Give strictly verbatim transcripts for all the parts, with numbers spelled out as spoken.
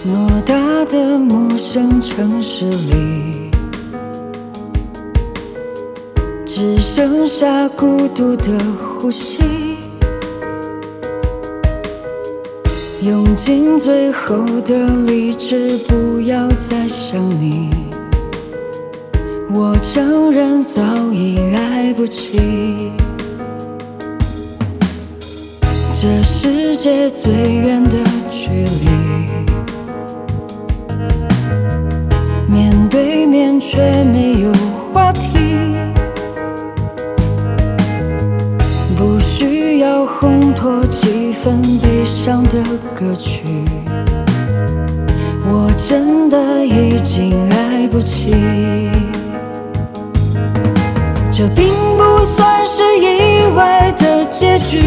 偌大的陌生城市里，只剩下孤独的呼吸，用尽最后的理智，不要再想你。我承认早已来不及，这世界最远的距离，面对面却没有话题，不需要烘托几分悲伤的歌曲，我真的已经来不及。这并不算是意外的结局，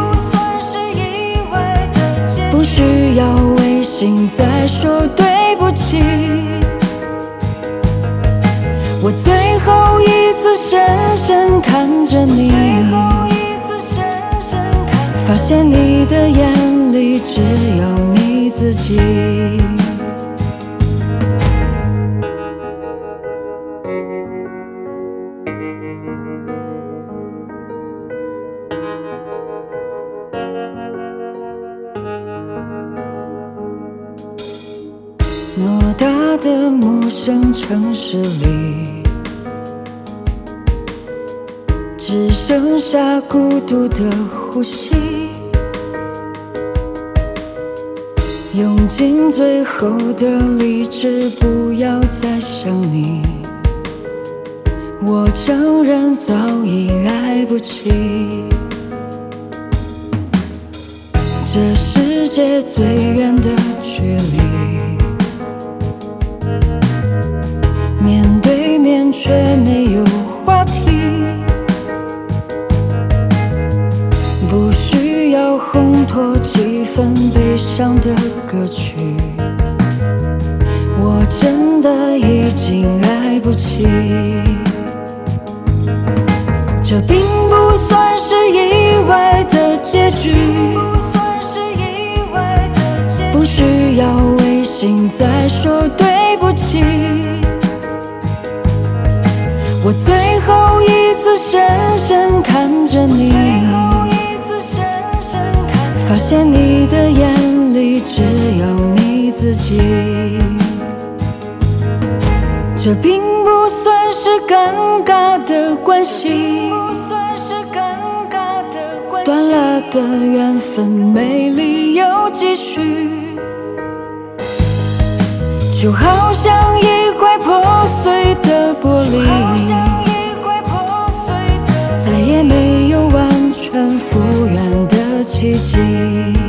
不需要违心再说对不起。我最后一次深深看着你，发现你的眼里只有你自己。偌大的陌生城市里，只剩下孤独的呼吸，用尽最后的理智，不要再想你。我承认早已来不及，这世界最远的距离，面对面却没有话题，不需要烘托几分悲伤的歌曲，我真的已经来不及。这并不算是意外的结局，不需要违心再说对不起。我最后一次深深看着你，发现你的眼里只有你自己。这并不算是尴尬的关系，断了的缘分没理由继续，就好像一块破碎的玻璃，再也没有完全复原的奇迹。